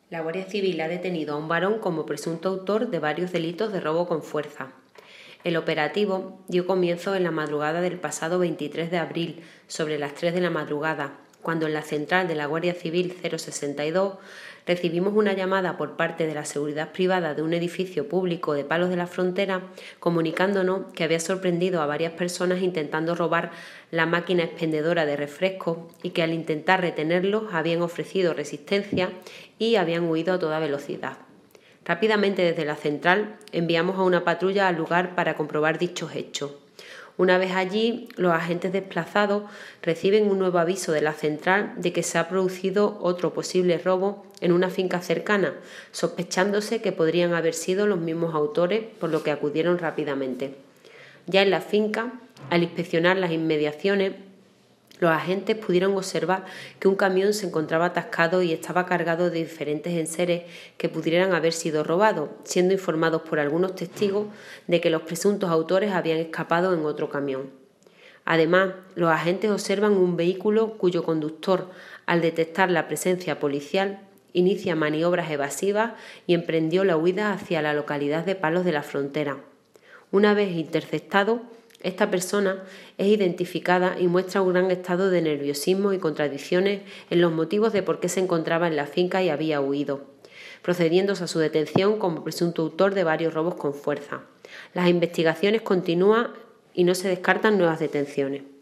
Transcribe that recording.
La Guardia Civil ha detenido a un varón como presunto autor de varios delitos de robo con fuerza. El operativo dio comienzo en la madrugada del pasado 23 de abril, sobre las 3 de la madrugada, cuando en la central de la Guardia Civil 062 recibimos una llamada por parte de la seguridad privada de un edificio público de Palos de la Frontera comunicándonos que había sorprendido a varias personas intentando robar la máquina expendedora de refrescos y que al intentar retenerlos habían ofrecido resistencia y habían huido a toda velocidad. Rápidamente desde la central enviamos a una patrulla al lugar para comprobar dichos hechos. Una vez allí, los agentes desplazados reciben un nuevo aviso de la central de que se ha producido otro posible robo en una finca cercana, sospechándose que podrían haber sido los mismos autores, por lo que acudieron rápidamente. Ya en la finca, al inspeccionar las inmediaciones, los agentes pudieron observar que un camión se encontraba atascado y estaba cargado de diferentes enseres que pudieran haber sido robados, siendo informados por algunos testigos de que los presuntos autores habían escapado en otro camión. Además, los agentes observan un vehículo cuyo conductor, al detectar la presencia policial, inicia maniobras evasivas y emprendió la huida hacia la localidad de Palos de la Frontera. Una vez interceptado, esta persona es identificada y muestra un gran estado de nerviosismo y contradicciones en los motivos de por qué se encontraba en la finca y había huido, procediéndose a su detención como presunto autor de varios robos con fuerza. Las investigaciones continúan y no se descartan nuevas detenciones.